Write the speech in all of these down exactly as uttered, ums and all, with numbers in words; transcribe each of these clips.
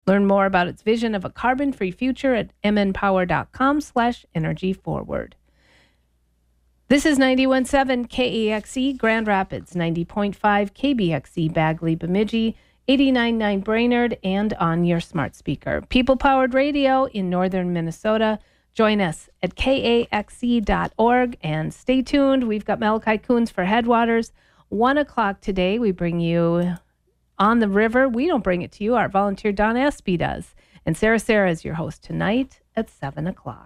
Learn more about its vision of a carbon-free future at mnpower.com slash energy forward. This is ninety-one point seven K A X E Grand Rapids, ninety point five K B X E Bagley Bemidji, eighty-nine point nine Brainerd, and on your smart speaker. People-powered radio in northern Minnesota. Join us at K A X E dot org and stay tuned. We've got Malachi Coons for Headwaters. One o'clock today, we bring you On the River. We don't bring it to you. Our volunteer Don Espy does. And Sarah Sarah is your host tonight at seven o'clock.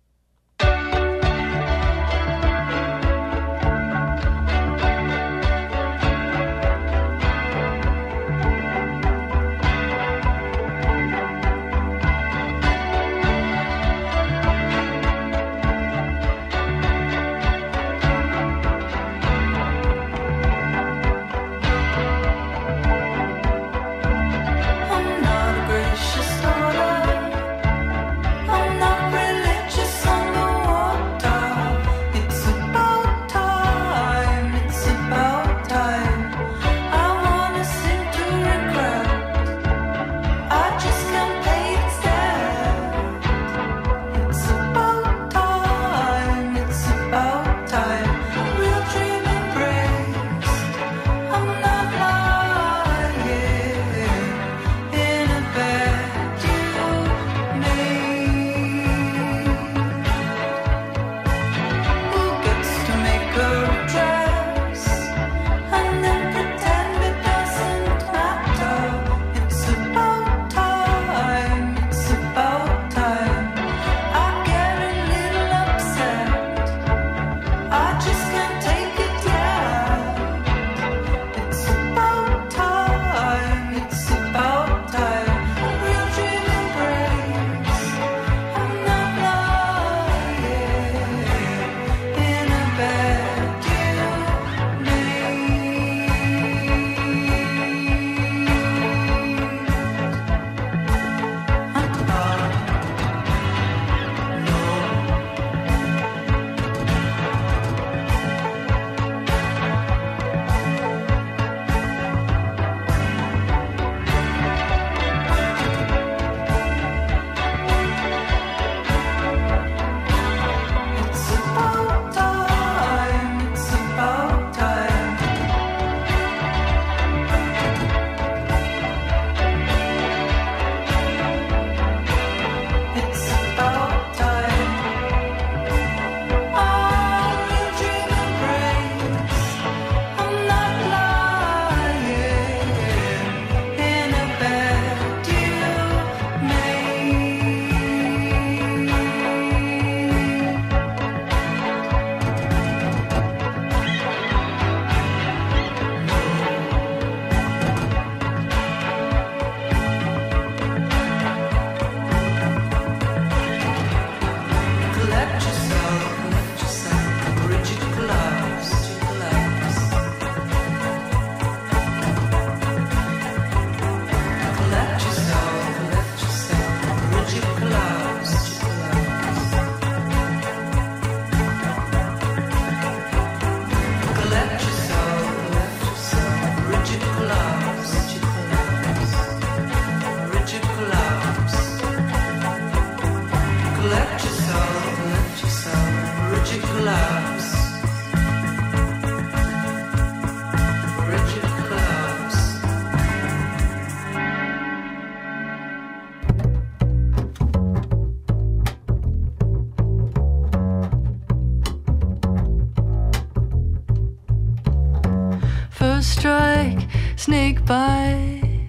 Strike, snake bite,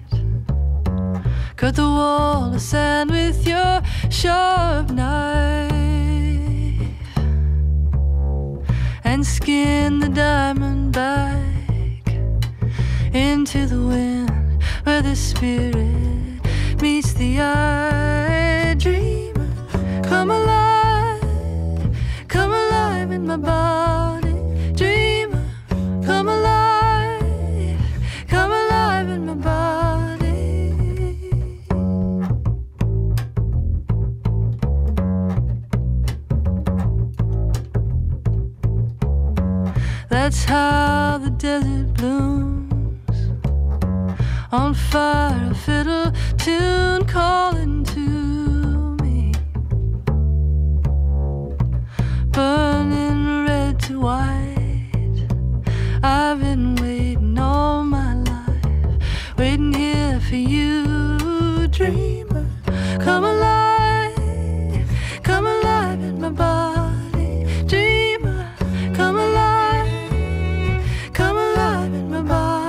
cut the wall of sand with your sharp knife, and skin the diamond back into the wind where the spirit meets the eye. Dreamer, come alive, come alive in my body. Dreamer, come alive. That's how the desert blooms on fire, a fiddle tune calling to me, burning red to white. I've been waiting all my life, waiting here for you, dreamer. Come alive, come alive in my body, dreamer. Come alive, come alive in my body.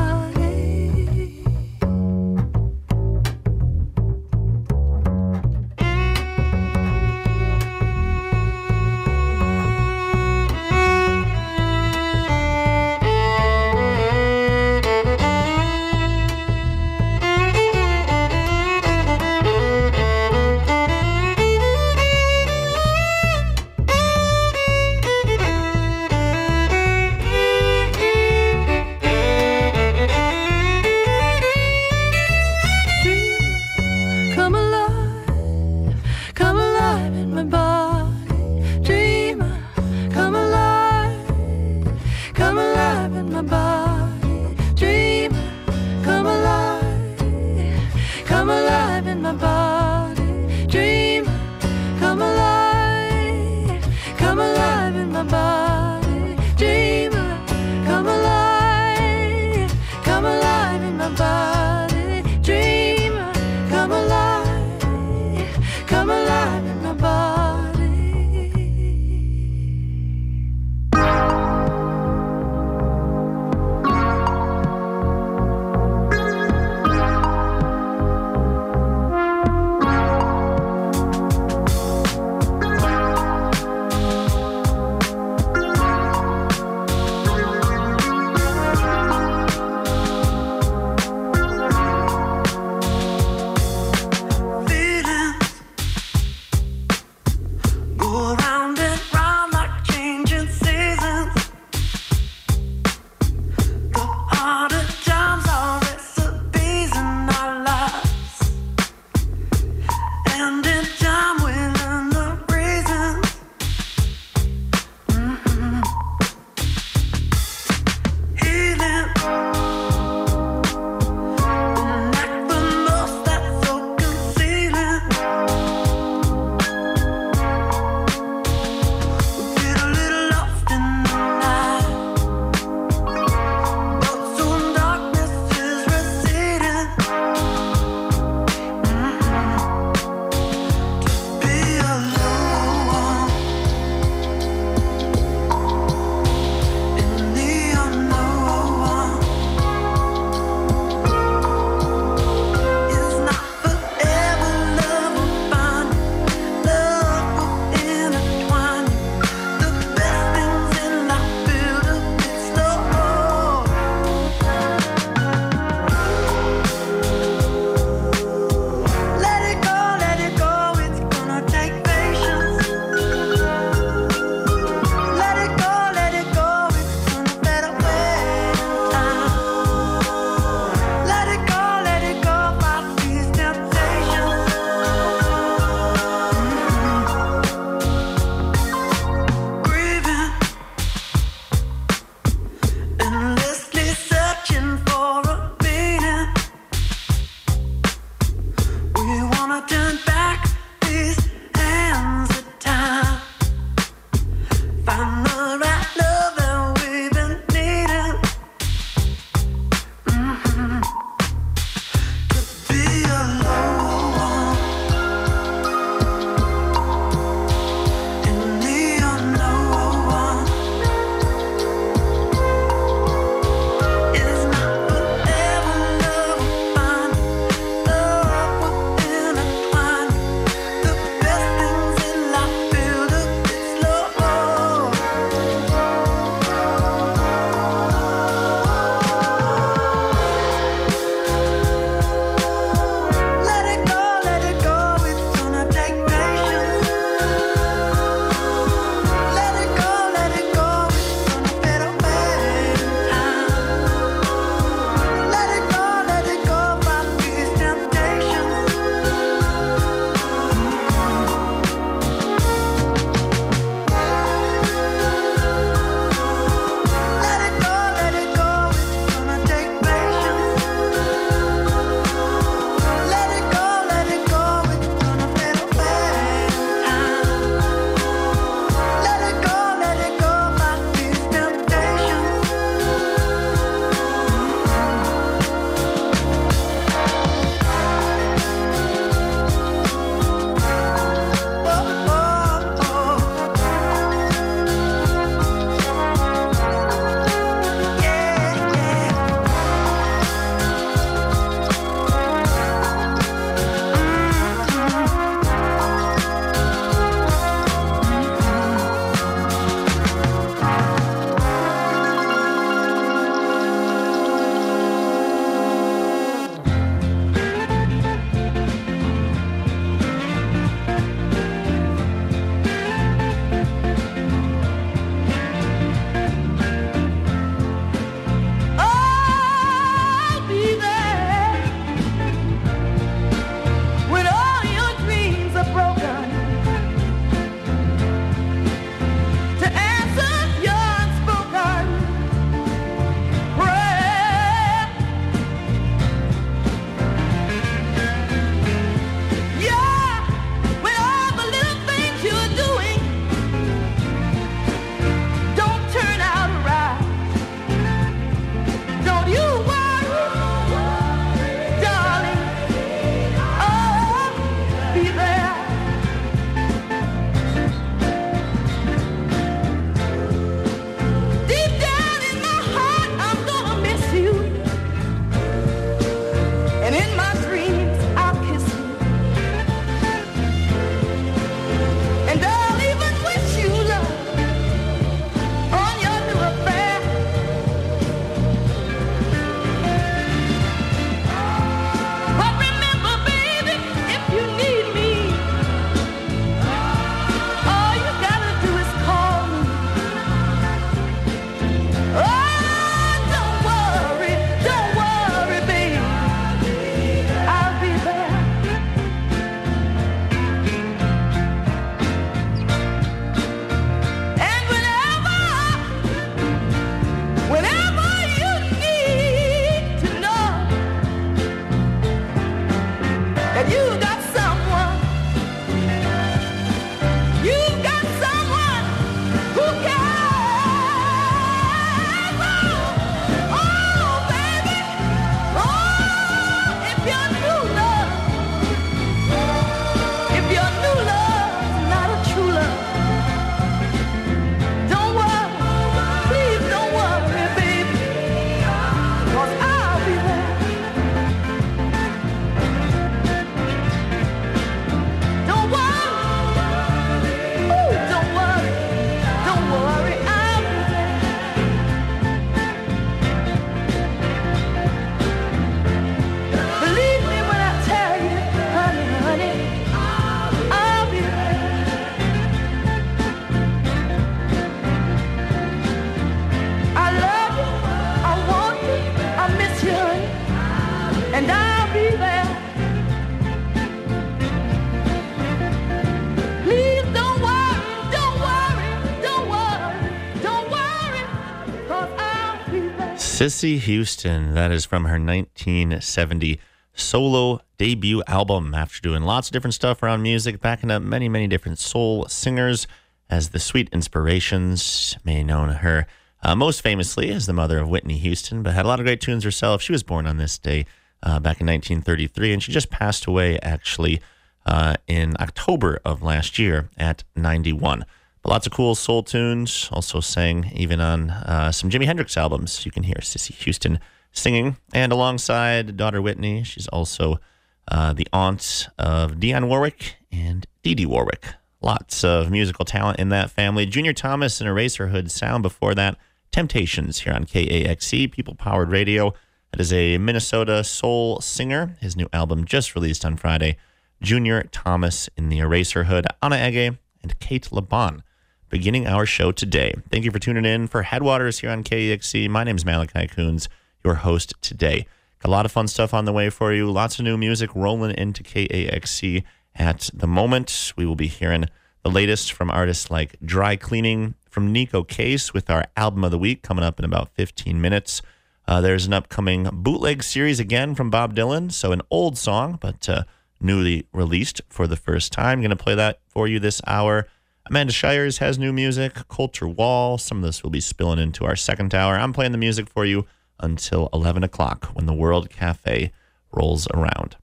Cissy Houston, that is from her nineteen seventy solo debut album. After doing lots of different stuff around music, backing up many, many different soul singers as the Sweet Inspirations, may know her uh, most famously as the mother of Whitney Houston, but had a lot of great tunes herself. She was born on this day uh, back in nineteen thirty-three, and she just passed away actually uh, in October of last year at ninety-one. But lots of cool soul tunes. Also sang even on uh, some Jimi Hendrix albums. You can hear Cissy Houston singing. And alongside daughter Whitney, she's also uh, the aunt of Dionne Warwick and Dee Dee Warwick. Lots of musical talent in that family. Junior Thomas and Eraserhood sound before that. Temptations here on K A X E, People-Powered Radio. That is a Minnesota soul singer. His new album just released on Friday. Junior Thomas in the Eraserhood, Anna Ege, and Kate LeBon. Beginning our show today. Thank you for tuning in for Headwaters here on K E X C. My name is Malachi Coons, your host today. Got a lot of fun stuff on the way for you. Lots of new music rolling into K A X C at the moment. We will be hearing the latest from artists like Dry Cleaning, from Nico Case with our Album of the Week coming up in about fifteen minutes. Uh, there's an upcoming bootleg series again from Bob Dylan. So an old song, but uh, newly released for the first time. Going to play that for you this hour. Amanda Shires has new music, Coulter Wall. Some of this will be spilling into our second hour. I'm playing the music for you until eleven o'clock when the World Cafe rolls around.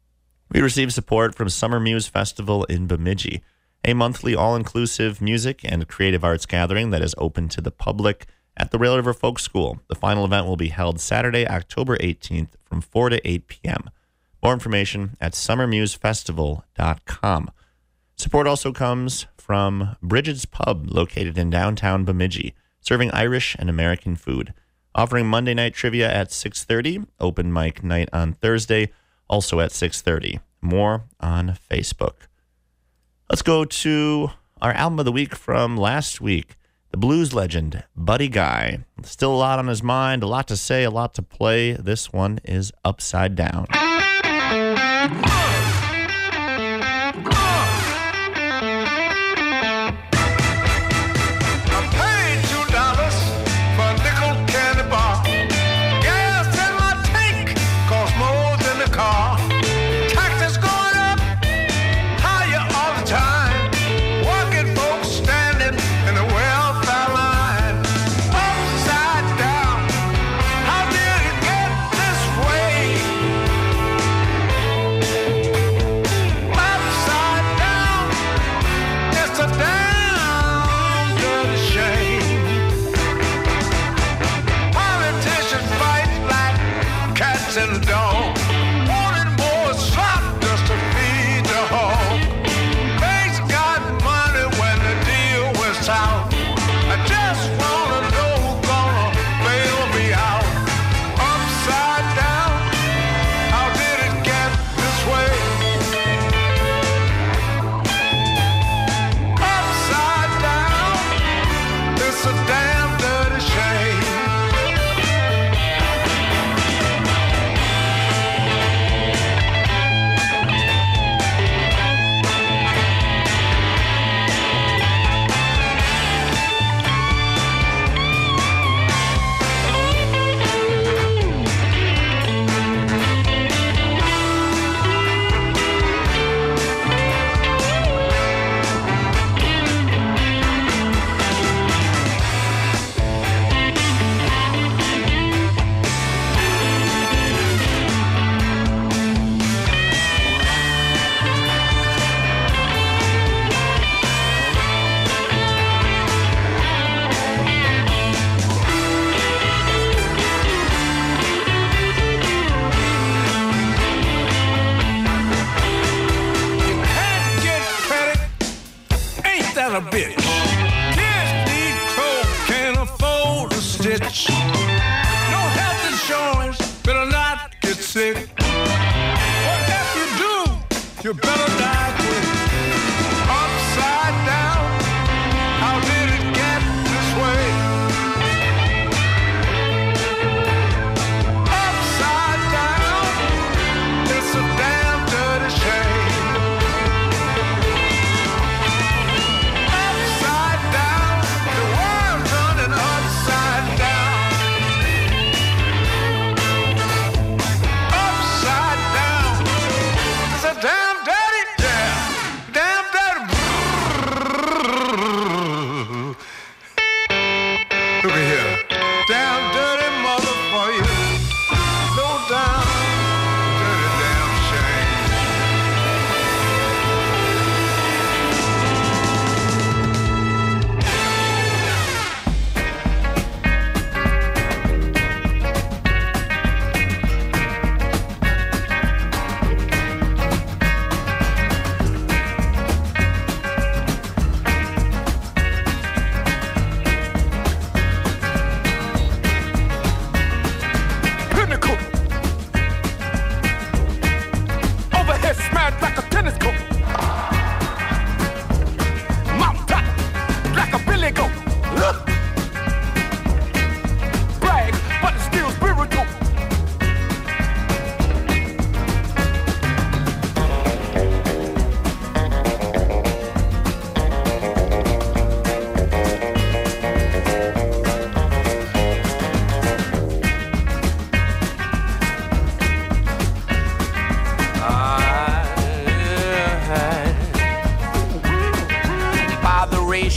We receive support from Summer Muse Festival in Bemidji, a monthly all-inclusive music and creative arts gathering that is open to the public at the Rail River Folk School. The final event will be held Saturday, October eighteenth from four to eight p.m. More information at summer muse festival dot com. Support also comes from Bridget's Pub, located in downtown Bemidji, serving Irish and American food. Offering Monday night trivia at six thirty, open mic night on Thursday, also at six thirty. More on Facebook. Let's go to our album of the week from last week. The blues legend, Buddy Guy. Still a lot on his mind, a lot to say, a lot to play. This one is Upside Down. A bitch. Kids need coke, can't afford a stitch. No health insurance, better not get sick. Whatever you do, you better die quick. Upside down, how did it get this way? Upside down, it's a damn dirty shame. Upside down, the world's turning upside down.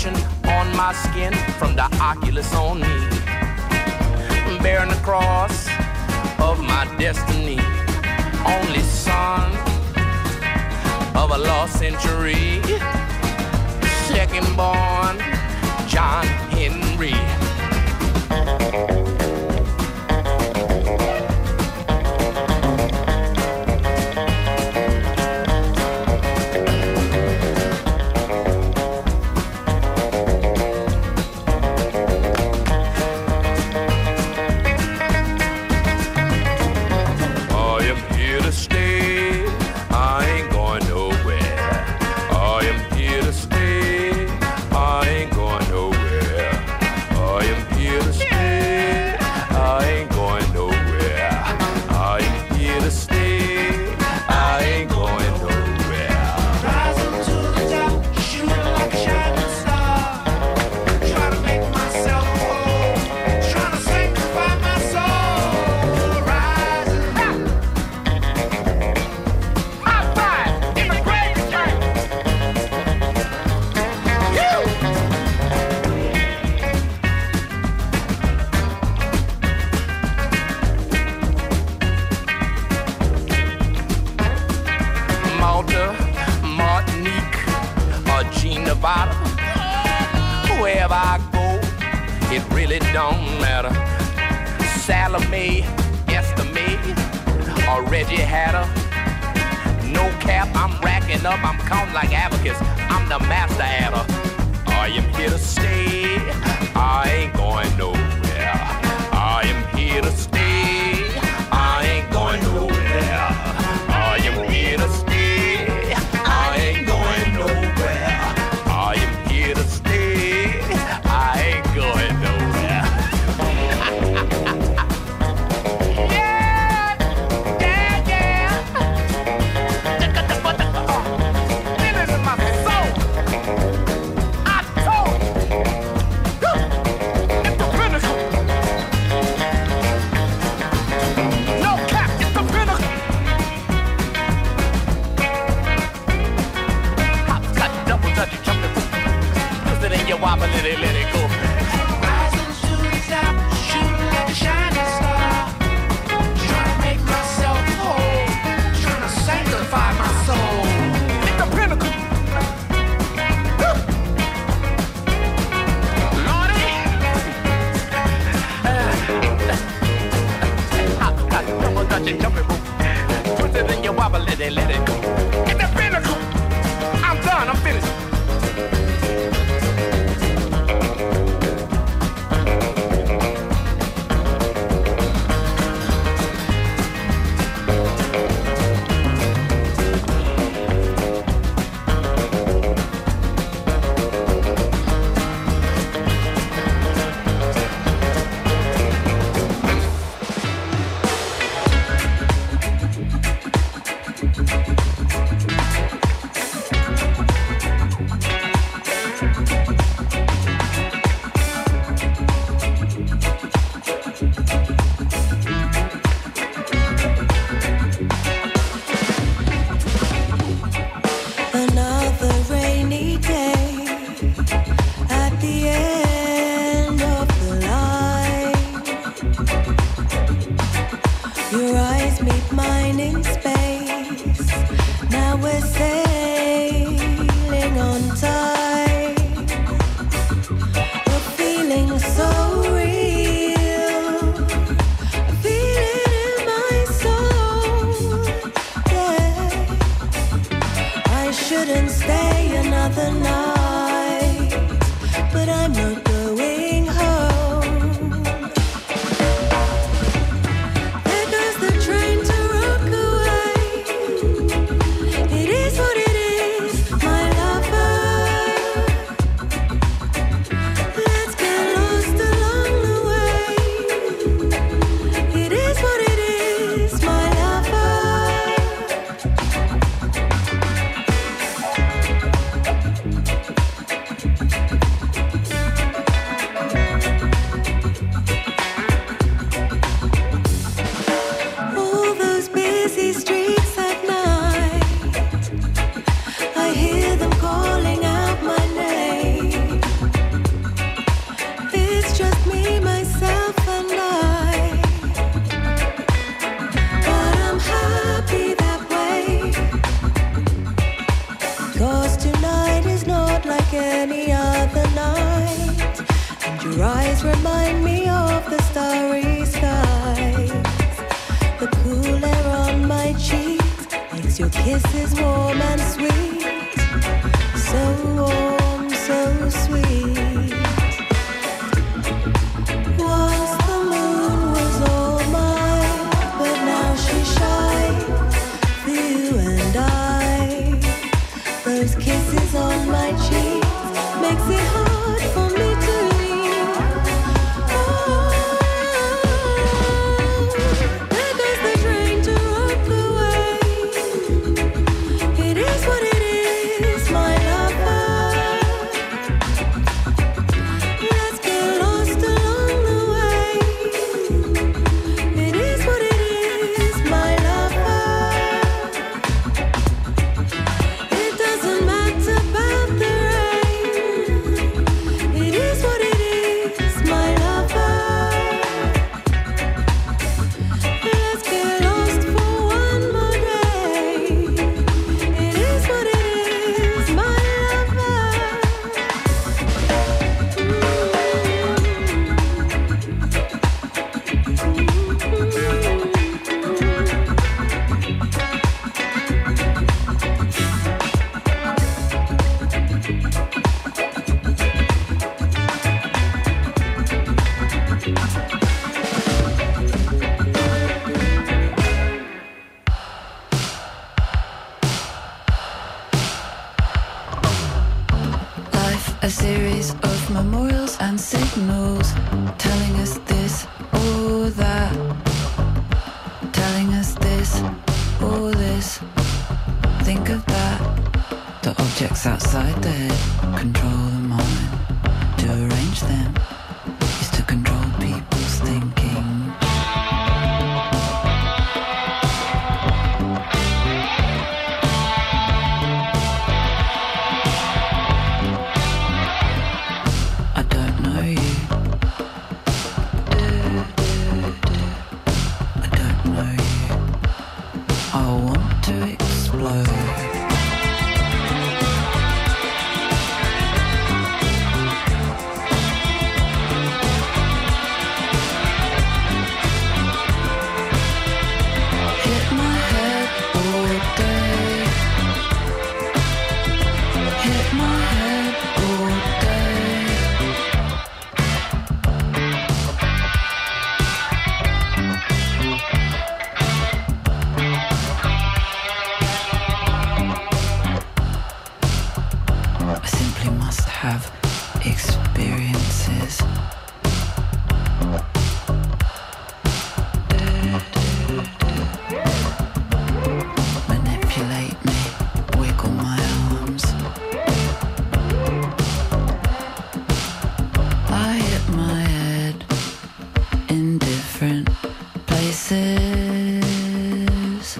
impression on my skin from the oculus on me, bearing the cross of my destiny. Only son of a lost century, second born John Henry. Wherever I go, it really don't matter. Salome, Estimate, or Reggie Hatter. No cap, I'm racking up, I'm counting like abacus. I'm the master adder. I am here to stay, I ain't going nowhere. I am here to stay, I ain't going nowhere. I am here to stay, I ain't going nowhere. I am here to stay, I ain't going nowhere. Yeah, yeah, yeah. Feel it in my soul. I told you. It's the pinnacle. No cap, it's the pinnacle. Hop, cut, double touch, jump it. Twist it in your wobble, let it, let it go. Rising to the top, shooting like a shining star. Trying to make myself whole, trying to sanctify my soul. It's the pinnacle. Lordy. Hop, cut, double touch, jump it. Twist it in your wobble, let it, let it go. It's the pinnacle. I'm done, I'm finished. Another rainy day at the end of the line. Your eyes meet mine in space. Now we're sailing on tide. We're feeling so real. I feel it in my soul. Yeah. I shouldn't stay another night, but I'm not going home. There goes the train to rock away. It is what it is, my lover. Let's get lost along the way. It is what it is, my lover. out like any other night, and your eyes remind me of the starry skies. The cool air on my cheeks makes your kisses warm and sweet, so warm, so sweet. Once the moon was all mine, but now she shines for you and I. Those kisses on my cheeks makes it hard for me to leave. Oh, there goes the train to rock away. It is what it is, my lover. Let's get lost along the way. It is what it is, my lover. It doesn't matter about the rain. It is what it is, my lover. Let's get lost for one more day. It is what it is, my lover. Life, a series of memorials and signals, telling us this or that, telling us this or this. Think of that. The objects outside the head control the mind. To arrange them is to control people's thinking. I don't know you. I don't know you. I want to explode. Hit my head all day. Hit my head all day. I simply must have experiences. Manipulate me, wiggle my arms. I hit my head in different places.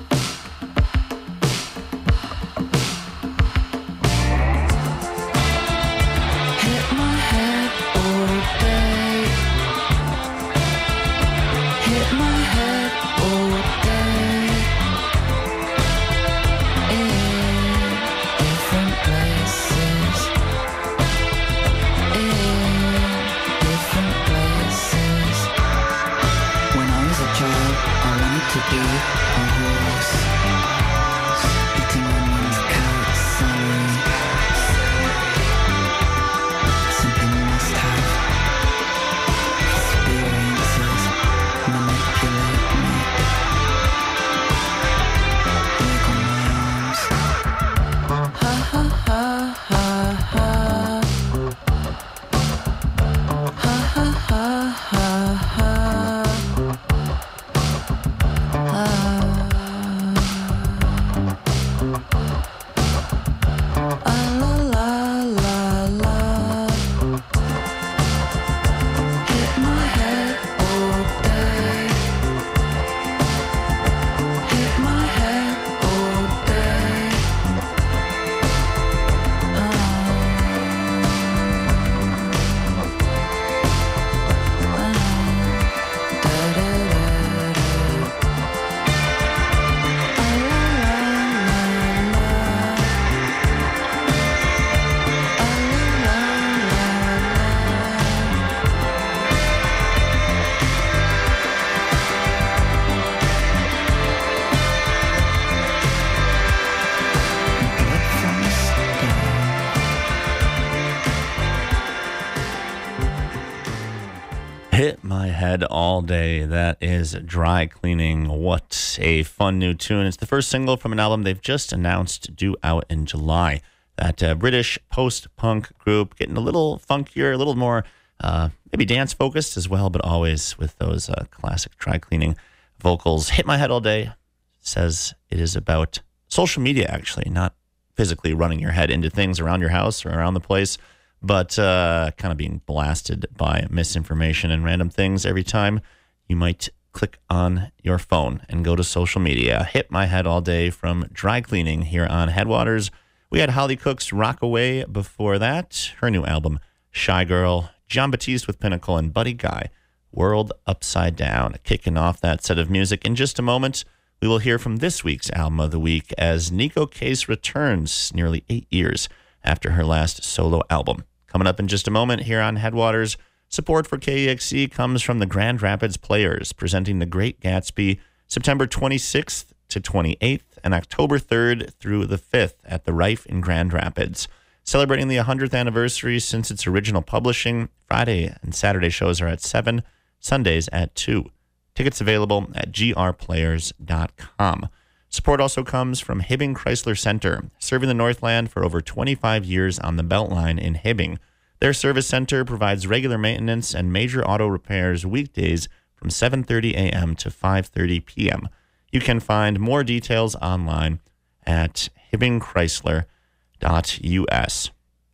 Hit My Head All Day. That is Dry Cleaning. What a fun new tune. It's the first single from an album they've just announced due out in July. That uh, British post-punk group getting a little funkier, a little more uh, maybe dance-focused as well, but always with those uh, classic Dry Cleaning vocals. Hit My Head All Day says it is about social media, actually, not physically running your head into things around your house or around the place, but uh, kind of being blasted by misinformation and random things every time you might click on your phone and go to social media. Hit My Head All Day from Dry Cleaning here on Headwaters. We had Holly Cook's Rockaway before that, her new album, Shy Girl, John Batiste with Pinnacle, and Buddy Guy, World Upside Down. Kicking off that set of music in just a moment, we will hear from this week's Album of the Week as Neko Case returns nearly eight years after her last solo album. Coming up in just a moment here on Headwaters, support for K E X C comes from the Grand Rapids Players, presenting The Great Gatsby September twenty-sixth to twenty-eighth and October third through the fifth at the Rife in Grand Rapids. Celebrating the one hundredth anniversary since its original publishing, Friday and Saturday shows are at seven, Sundays at two. Tickets available at g r players dot com. Support also comes from Hibbing Chrysler Center, serving the Northland for over twenty-five years on the Beltline in Hibbing. Their service center provides regular maintenance and major auto repairs weekdays from seven thirty a.m. to five thirty p.m. You can find more details online at hibbing chrysler dot u s.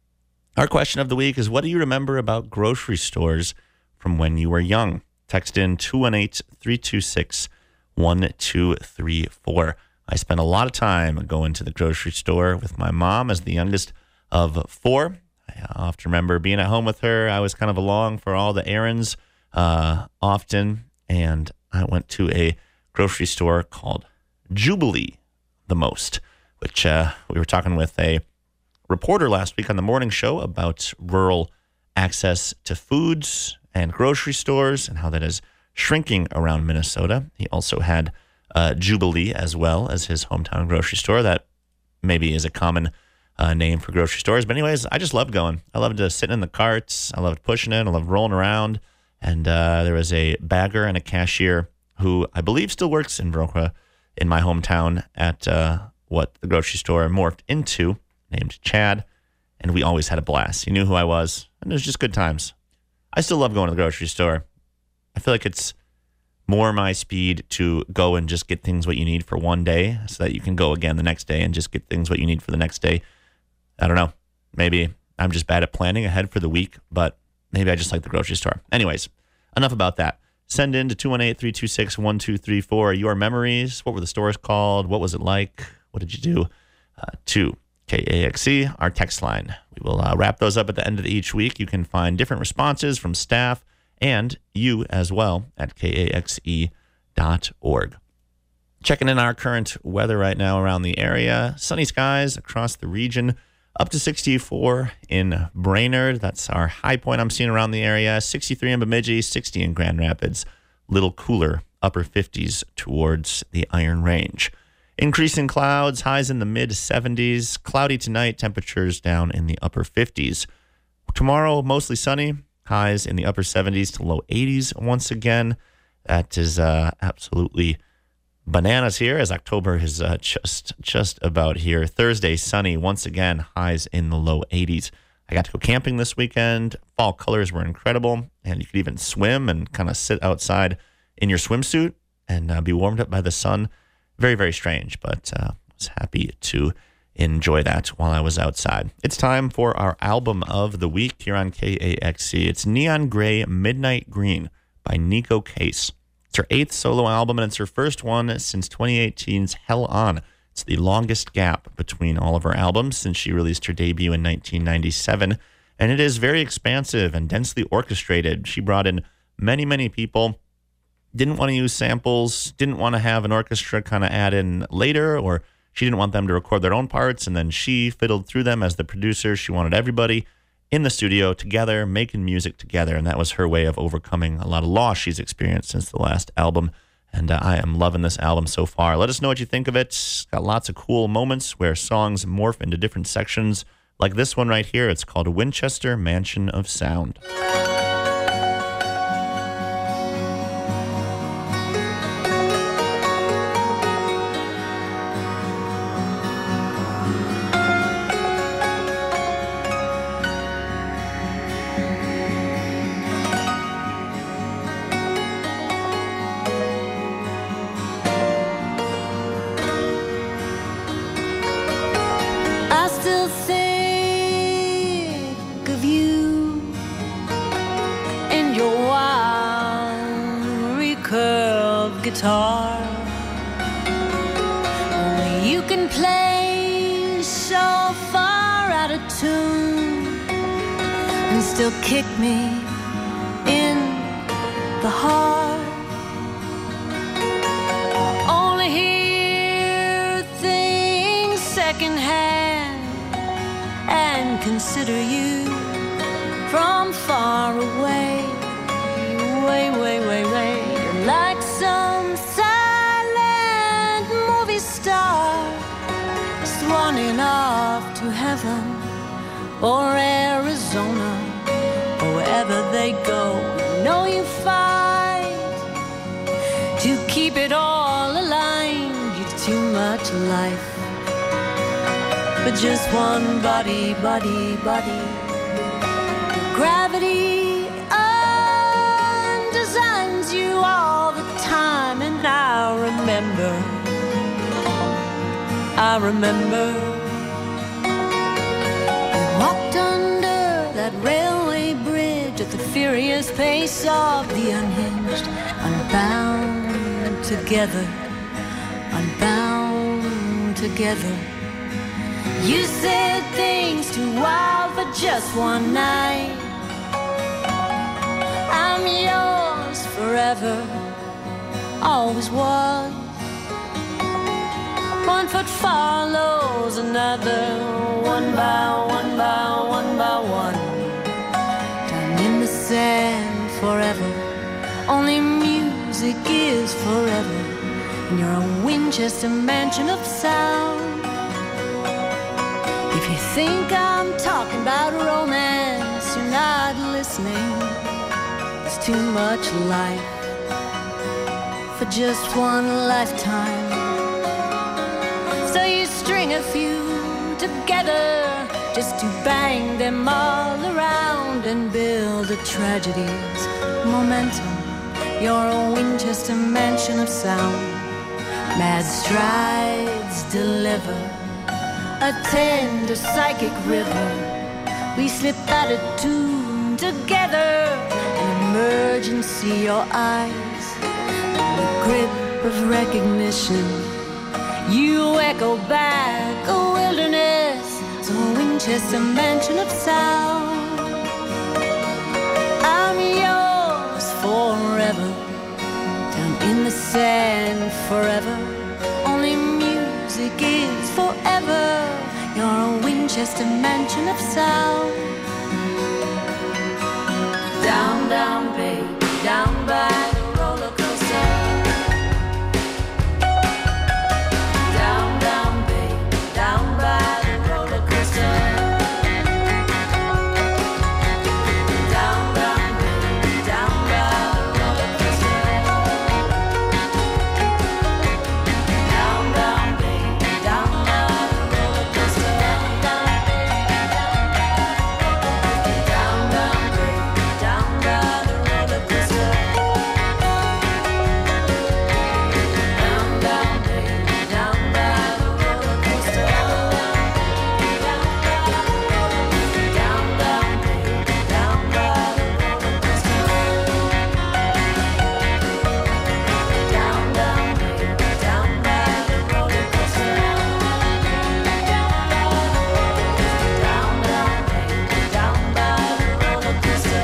Our question of the week is, what do you remember about grocery stores from when you were young? Text in two one eight, three two six, one two three four. I spent a lot of time going to the grocery store with my mom as the youngest of four. I often remember being at home with her. I was kind of along for all the errands uh, often, and I went to a grocery store called Jubilee the most, which uh, we were talking with a reporter last week on the morning show about rural access to foods and grocery stores and how that is shrinking around Minnesota. He also had uh, Jubilee as well as his hometown grocery store. That maybe is a common uh, name for grocery stores. But anyways, I just loved going. I loved uh, sitting in the carts. I loved pushing it. I loved rolling around. And uh, there was a bagger and a cashier who I believe still works in Viroqua in my hometown at uh, what the grocery store morphed into, named Chad. And we always had a blast. He knew who I was. And it was just good times. I still love going to the grocery store. I feel like it's more my speed to go and just get things what you need for one day so that you can go again the next day and just get things what you need for the next day. I don't know. Maybe I'm just bad at planning ahead for the week, but maybe I just like the grocery store. Anyways, enough about that. Send in to two one eight, three two six, one two three four your memories. What were the stores called? What was it like? What did you do? Uh, to K A X C, our text line. We will uh, wrap those up at the end of each week. You can find different responses from staff and you as well at K A X E dot org. Checking in our current weather right now around the area. Sunny skies across the region. Up to sixty-four in Brainerd. That's our high point I'm seeing around the area. sixty-three in Bemidji, sixty in Grand Rapids. Little cooler, upper fifties towards the Iron Range. Increasing clouds, highs in the mid seventies. Cloudy tonight, temperatures down in the upper fifties. Tomorrow, mostly sunny, highs in the upper seventies to low eighties once again. That is uh, absolutely bananas here as October is uh, just just about here. Thursday, sunny once again, highs in the low eighties. I got to go camping this weekend. Fall colors were incredible, and you could even swim and kind of sit outside in your swimsuit and uh, be warmed up by the sun. Very, very strange, but uh, I was happy to enjoy that while I was outside. It's time for our album of the week here on K A X C. It's Neon Gray Midnight Green by Neko Case. It's her eighth solo album, and it's her first one since twenty eighteen's Hell On. It's the longest gap between all of her albums since she released her debut in nineteen ninety-seven, and it is very expansive and densely orchestrated. She brought in many, many people. Didn't want to use samples, didn't want to have an orchestra kind of add in later, or she didn't want them to record their own parts, and then she fiddled through them as the producer. She wanted everybody in the studio together, making music together, and that was her way of overcoming a lot of loss she's experienced since the last album, and uh, I am loving this album so far. Let us know what you think of it. It's got lots of cool moments where songs morph into different sections, like this one right here. It's called Winchester Mansion of Sound. guitar. Only you can play so far out of tune and still kick me in the heart. Only hear things secondhand and consider you from far away. Way, way, way, way. You're like some silent movie star swanning off to heaven or Arizona or wherever they go. You know you fight to keep it all aligned. You've too much life for just one body, body, body. Gravity undesigns you all the time, and I remember, I remember we walked under that railway bridge at the furious pace of the unhinged, unbound together, unbound together. You said things too wild for just one night. I'm yours forever, always was. One foot follows another, one by one by one by one. Down in the sand forever, only music is forever. And you're a Winchester mansion of sound. If you think I'm talking about romance, you're not listening. There's too much life for just one lifetime. So you string a few together just to bang them all around and build a tragedy's momentum. You're a Winchester mansion of sound. Mad strides deliver a tender psychic river. We slip out of tune together, an emergency, your eyes, the grip of recognition. You echo back a wilderness, so a Winchester mansion of sound. I'm yours forever, down in the sand forever. Only music is forever. You're a Winchester mansion of sound. Down, down, baby, down by the roller coaster. Down, down, baby, down by the roller coaster. Down, down, baby, down by the roller coaster. Down, down, baby, down by the roller coaster. Down, down, baby, down by the roller coaster. Down, down, baby, down by the roller coaster. Down, down, baby, down by the roller coaster. Down, down, baby, down by the roller coaster. Down, down, baby, down by the roller coaster.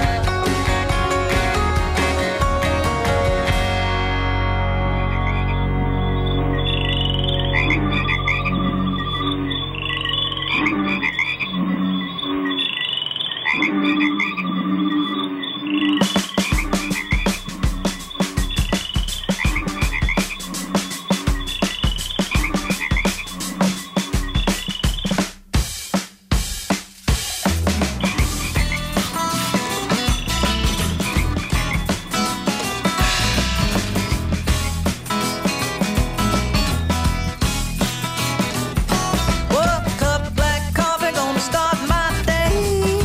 Woke up, black coffee, gonna start my day.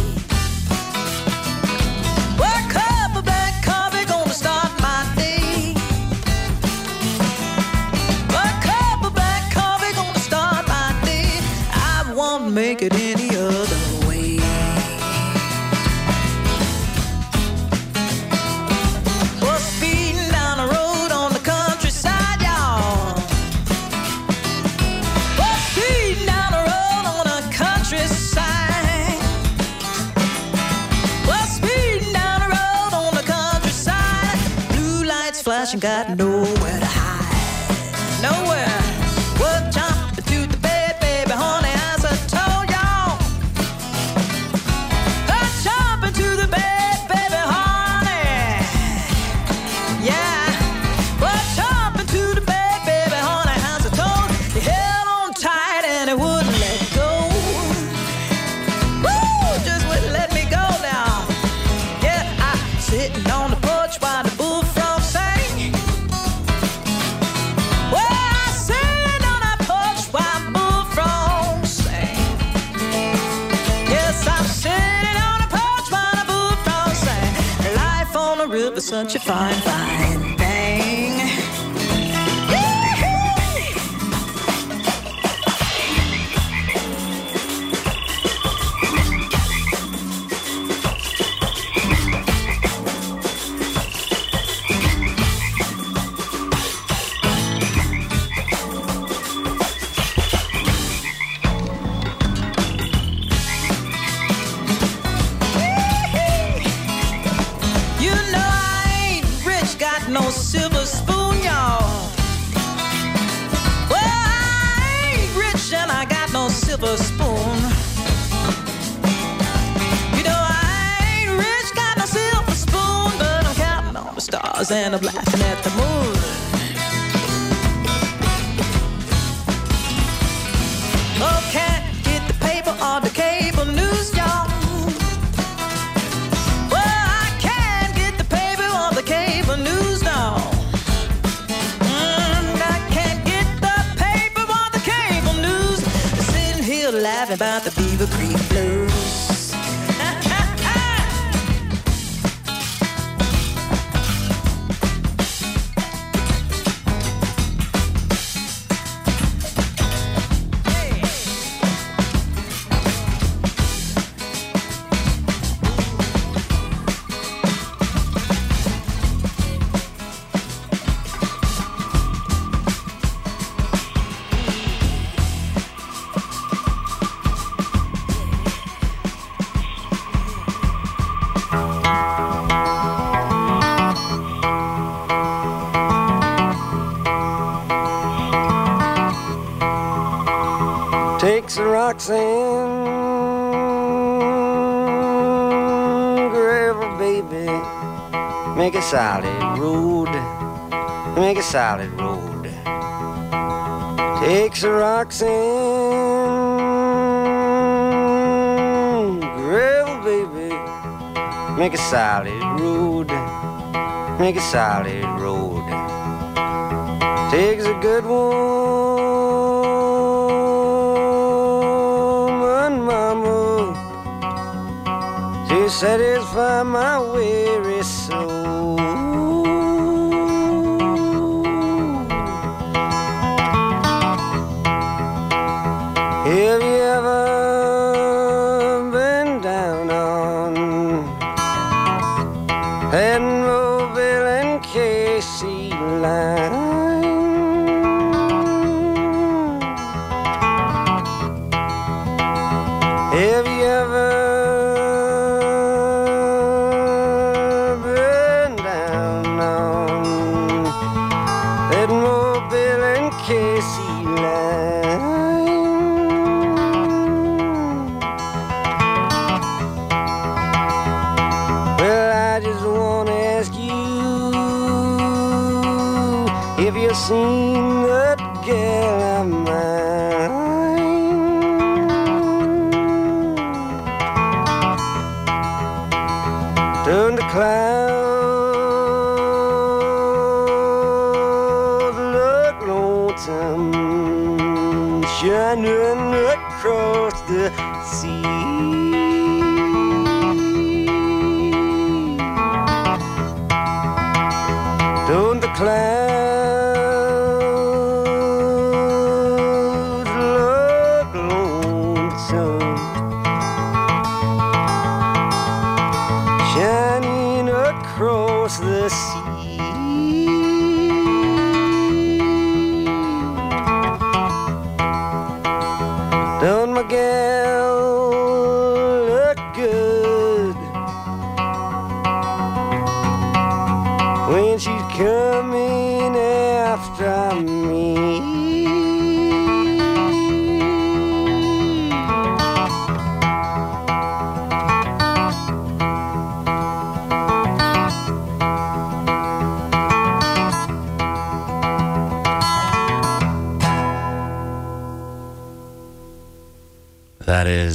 Woke up, black coffee, gonna start my day. Woke up, black coffee, gonna start my day. I won't make it any other way. Was speeding down the road on the country Cause you got nowhere to hide. Nowhere. Well, jump to the bed, baby, honey, as I told y'all. Uh, jump into the bed, baby, honey. Yeah. Well, jump into the bed, baby, honey, as I told you. You held on tight and it wouldn't let go. Woo! Just wouldn't let me go now. Yeah, I'm sitting on the porch while the bullfrog sang. Well, I'm sitting on that porch while the bullfrog sang. Yes, I'm sitting on the porch while the bullfrog sang. Life on the river's such a fine, fine thing. You know I ain't rich, got no silver spoon, y'all. Well, I ain't rich and I got no silver spoon. You know I ain't rich, got no silver spoon, but I'm counting on the stars and I'm laughing at the moon. Oh, can't get the paper or the cable news, y'all. Well, I can't get the paper or the cable news now. Mm, I can't get the paper or the cable news. Sitting here laughing about the Beaver Creek Blues. Takes a Roxanne gravel, baby, make a solid road, make a solid road. Takes a Roxanne gravel, baby, make a solid road, make a solid road. Takes a good woman, mama, to satisfy my weary soul. Have you ever been down on Edmobile and Casey line? Have you ever been down on Edmobile and Casey line? Well, I just wanna ask you if you've seen that girl of mine. Turn the clouds look lonesome, shining across the sea. Turn the clouds look lonesome, shining across the sea. Don't my gal look good when she's coming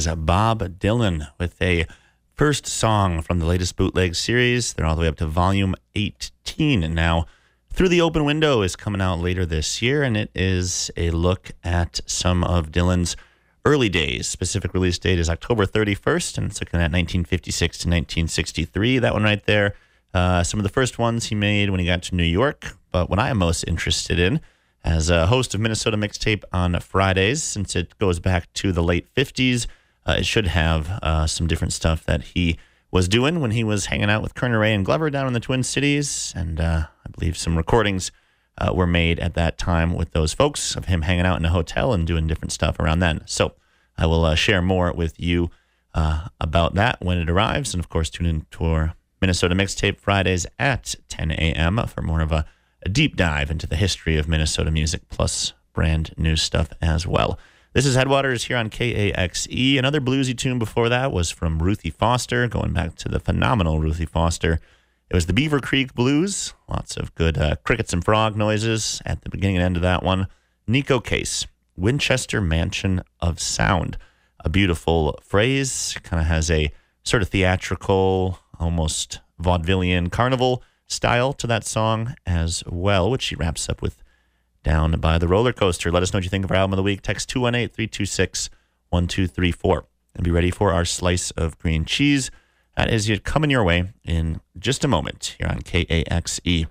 is Bob Dylan with a first song from the latest bootleg series. They're all the way up to volume eighteen now. Through the Open Window is coming out later this year, and it is a look at some of Dylan's early days. Specific release date is October thirty-first, and it's looking at nineteen fifty-six to nineteen sixty-three. That one right there. Uh, some of the first ones he made when he got to New York, but what I am most interested in as a host of Minnesota Mixtape on Fridays, since it goes back to the late fifties, uh, it should have uh, some different stuff that he was doing when he was hanging out with Kerner Ray and Glover down in the Twin Cities, and uh, I believe some recordings uh, were made at that time with those folks of him hanging out in a hotel and doing different stuff around then. So I will uh, share more with you uh, about that when it arrives, and of course tune in to our Minnesota Mixtape Fridays at ten a.m. for more of a, a deep dive into the history of Minnesota music, plus brand new stuff as well. This is Headwaters here on K A X E. Another bluesy tune before that was from Ruthie Foster, going back to the phenomenal Ruthie Foster. It was the Beaver Creek Blues. Lots of good uh, crickets and frog noises at the beginning and end of that one. Nico Case, Winchester Mansion of Sound. A beautiful phrase. Kind of has a sort of theatrical, almost vaudevillian carnival style to that song as well, which she wraps up with Down by the Roller Coaster. Let us know what you think of our album of the week. Text two one eight, three two six, one two three four. And be ready for our slice of green cheese. That is coming your way in just a moment here on K A X E.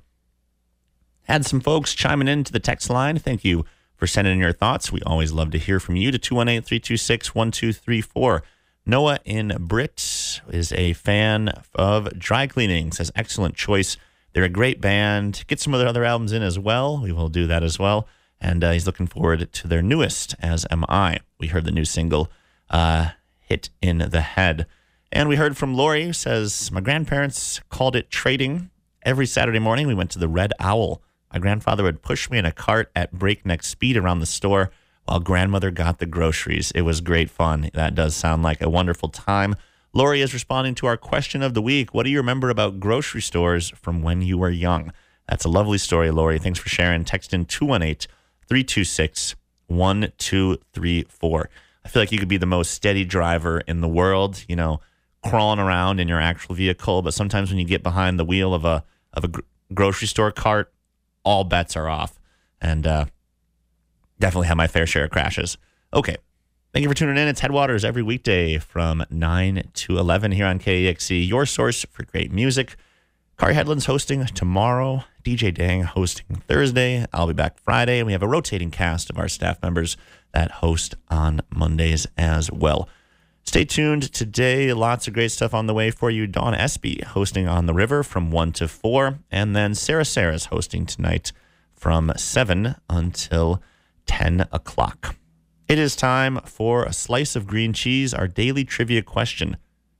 Had some folks chiming into the text line. Thank you for sending in your thoughts. We always love to hear from you to two one eight, three two six, one two three four. Noah in Britt is a fan of Dry Cleaning. Says, excellent choice. They're a great band. Get some of their other albums in as well. We will do that as well. And uh, he's looking forward to their newest, as am I. We heard the new single, uh, Hit in the Head. And we heard from Lori, who says, my grandparents called it trading. Every Saturday morning, we went to the Red Owl. My grandfather would push me in a cart at breakneck speed around the store while grandmother got the groceries. It was great fun. That does sound like a wonderful time. Lori is responding to our question of the week. What do you remember about grocery stores from when you were young? That's a lovely story, Lori. Thanks for sharing. Text in two one eight, three two six, one two three four. I feel like you could be the most steady driver in the world, you know, crawling around in your actual vehicle. But sometimes when you get behind the wheel of a of a gr- grocery store cart, all bets are off. And uh, definitely have my fair share of crashes. Okay. Thank you for tuning in. It's Headwaters every weekday from nine to eleven here on K A X E, your source for great music. Kari Headland's hosting tomorrow. D J Dang hosting Thursday. I'll be back Friday. And we have a rotating cast of our staff members that host on Mondays as well. Stay tuned today. Lots of great stuff on the way for you. Dawn Espy hosting On the River from one to four. And then Sarah Sarah's hosting tonight from seven until ten o'clock. It is time for a slice of green cheese, our daily trivia question.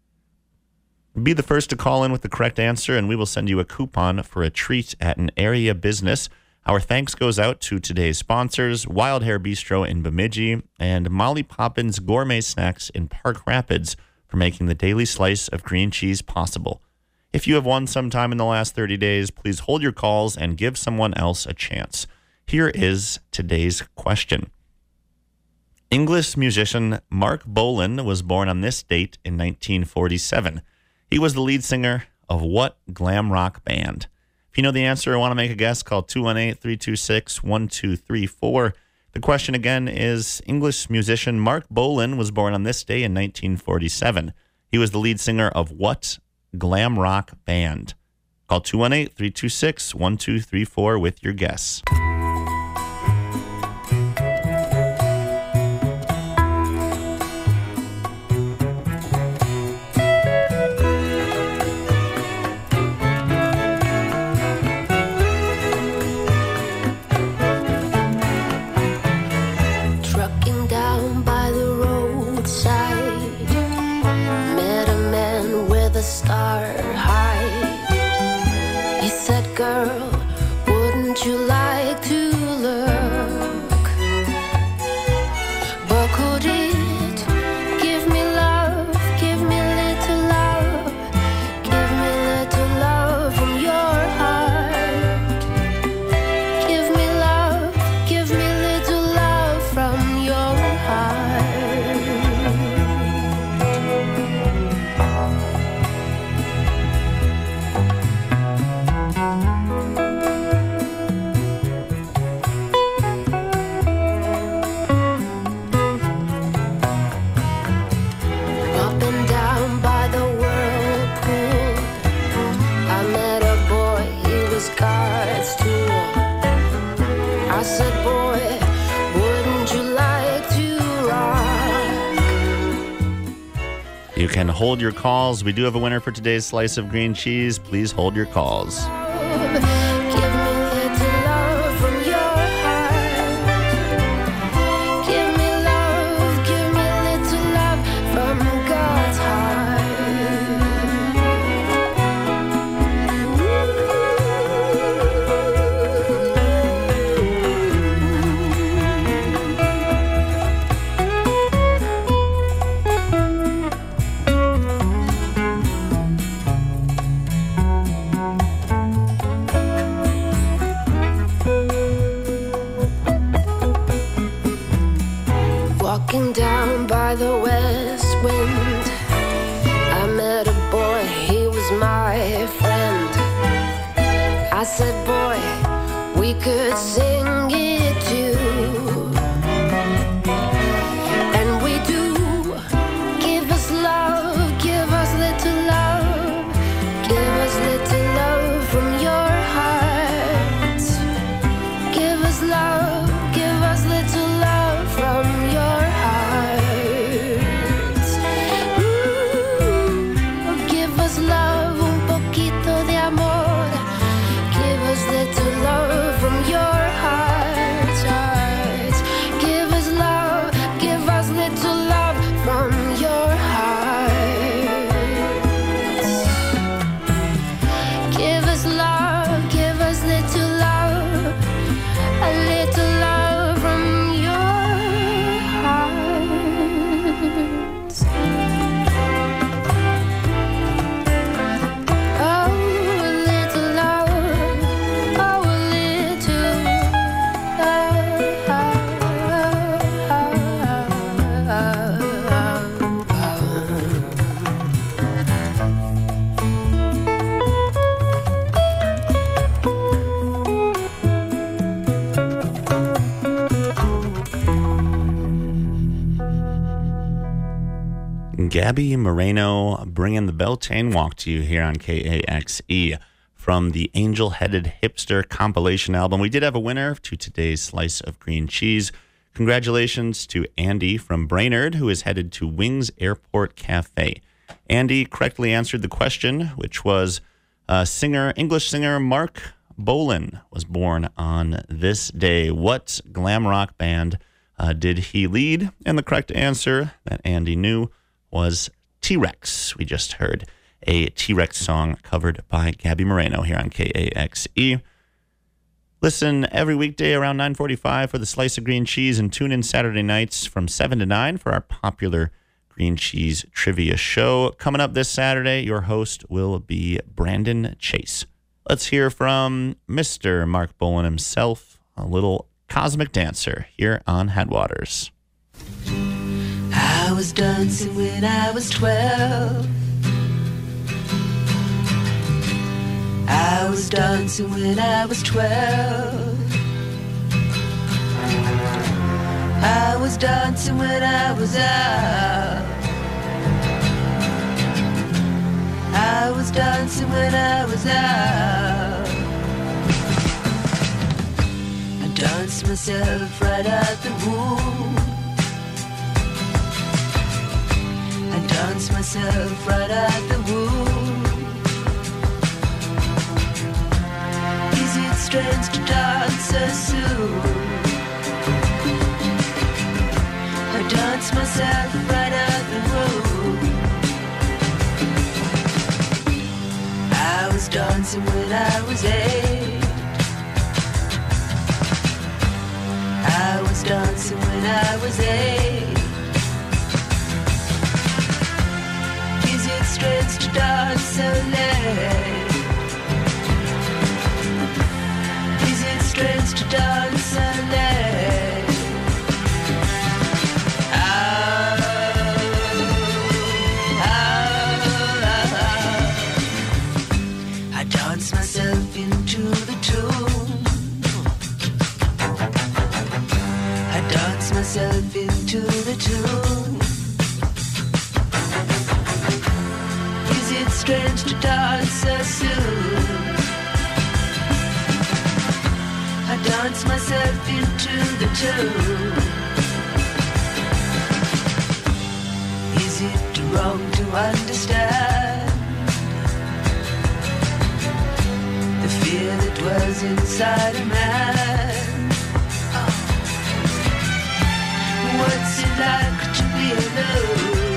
Be the first to call in with the correct answer, and we will send you a coupon for a treat at an area business. Our thanks goes out to today's sponsors, Wild Hair Bistro in Bemidji and Molly Poppins Gourmet Snacks in Park Rapids, for making the daily slice of green cheese possible. If you have won sometime in the last thirty days, please hold your calls and give someone else a chance. Here is today's question. English musician Mark Bolan was born on this date in nineteen forty-seven. He was the lead singer of what glam rock band? If you know the answer or want to make a guess, call two one eight, three two six, one two three four. The question again is, English musician Mark Bolan was born on this day in nineteen forty-seven. He was the lead singer of what glam rock band? Call two one eight, three two six, one two three four with your guess. Star high. He said, girl, wouldn't you like to You can hold your calls. We do have a winner for today's slice of green cheese. Please hold your calls. Walking down by the west wind, I met a boy, he was my friend. I said, boy, we could sing it too. And we do. Give us love, give us little love, give us little love from your heart. Give us love, give us little love from your heart. Ooh, give us love, un poquito de amor. Give us little love from your heart. heart. Give us love, give us little love from your heart. Give us love, give us little love, a little love from your heart. Oh, a little love, oh, a little Gabby Moreno bringing the Beltane Walk to you here on K A X E from the Angel Headed Hipster compilation album. We did have a winner to today's slice of green cheese. Congratulations to Andy from Brainerd, who is headed to Wings Airport Cafe. Andy correctly answered the question, which was uh, singer, English singer Mark Bolan was born on this day. What glam rock band uh, did he lead? And the correct answer that Andy knew was T-Rex. We just heard a T-Rex song covered by Gabby Moreno here on K A X E. Listen every weekday around nine forty-five for the Slice of Green Cheese, and tune in Saturday nights from seven to nine for our popular green cheese trivia show. Coming up this Saturday, your host will be Brandon Chase. Let's hear from Mister Mark Bolan himself, a little Cosmic Dancer here on Headwaters. I was dancing when I was twelve. I was dancing when I was twelve. I was dancing when I was out. I was dancing when I was out. I danced myself right out the womb. I danced myself right out the womb. Is it strange to dance so soon? I danced myself right out the room. I was dancing when I was eight. I was dancing when I was eight. Is it strange to dance so late? Is it strange to dance so late? Oh, oh, oh. I dance myself into the tune. I dance myself into the tune. Is it strange to dance so soon? I dance myself into the tune. Is it wrong to understand the fear that was inside a man. What's it like to be alone?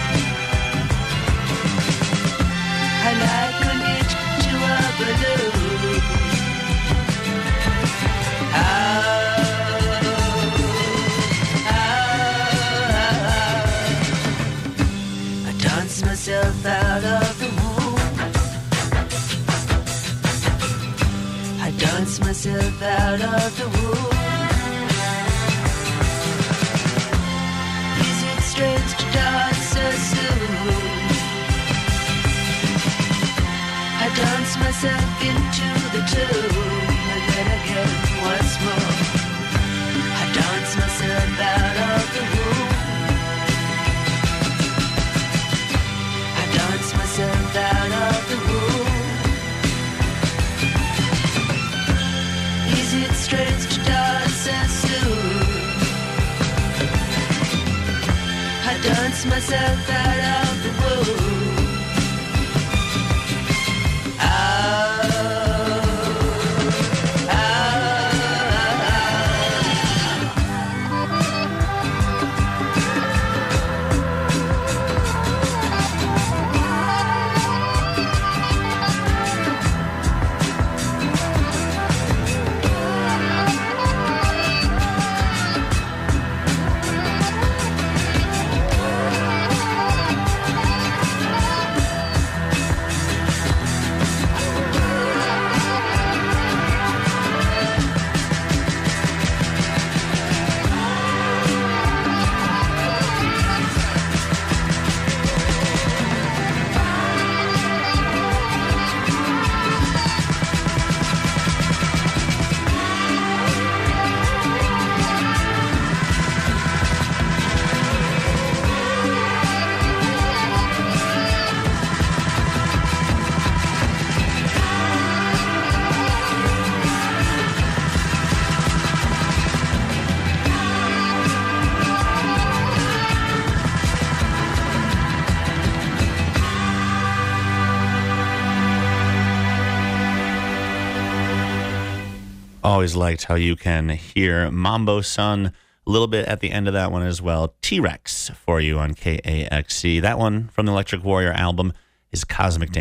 I like an itch to a balloon. Ah, ah, I dance myself out of the womb. I dance myself out of the womb. Is it strange to dance so soon? I dance myself into the tomb, and then again once more. I dance myself out of the womb. I dance myself out of the womb. Is it strange to dance so soon? I dance myself out of the womb. Always liked how you can hear Mambo Sun a little bit at the end of that one as well. T-Rex for you on K A X C. That one from the Electric Warrior album is Cosmic Dance.